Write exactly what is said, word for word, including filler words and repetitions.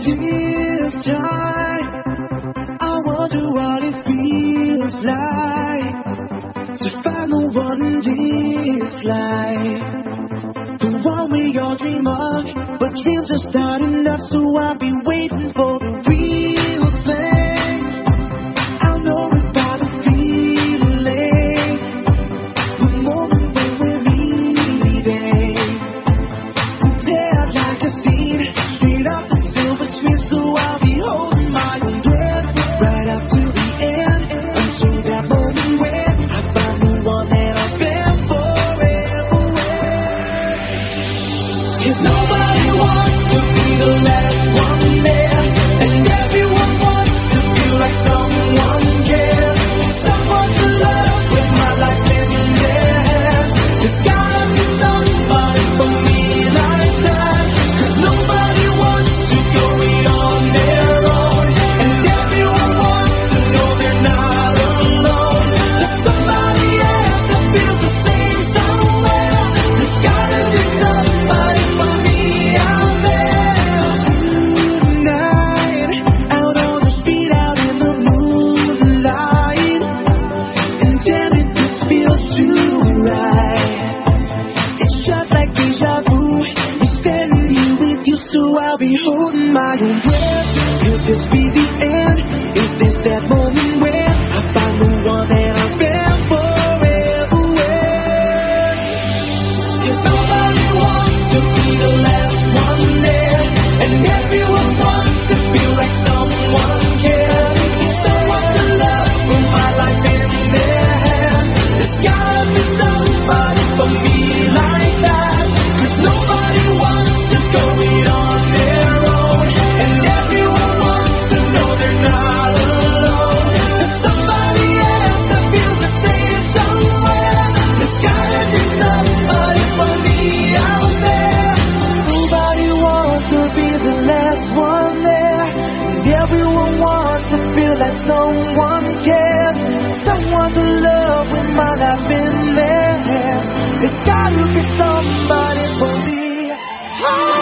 this time. I wonder what it feels like to find the one in this life, the one we all dream of, but dreams are starting up, so I'll be waiting for the real thing. I know about the feeling, the moment when we're meeting. Dead like a scene, straight off the silver screen, so I'll be holding my own breath right up to the end, until that moment when I find the one that I'll spend forever with. 'Cause nobody wants to be the last one there, and everyone wants to feel like someone cares, someone to love with my life in their hands. There's gotta be somebody for me like that, 'cause nobody wants to go it on their own, and everyone wants to know they're not alone. There's somebody else that feels the same somewhere. There's gotta be somebody for me out there. Tonight, out on the street, out in the moonlight, and damn, it just feels too right. It's just like deja vu. I'm standing here with you, so I'll be holding my own breath. Could this be the end? Is this that moment when I find the one that I'll spend forever with? 'Cause nobody wants to be the last one there, and everyone wants to feel like someone cares, someone to love with my life in their hands. There's gotta be somebody for me like that, 'cause nobody wants to go it on their own, and everyone wants to know they're not alone. There's somebody else that feels the same somewhere. There's gotta be somebody for me out there. Nobody wants to be the last one there, and everyone wants to feel like someone cares, someone to love with my life in their hands. There's gotta be somebody for me.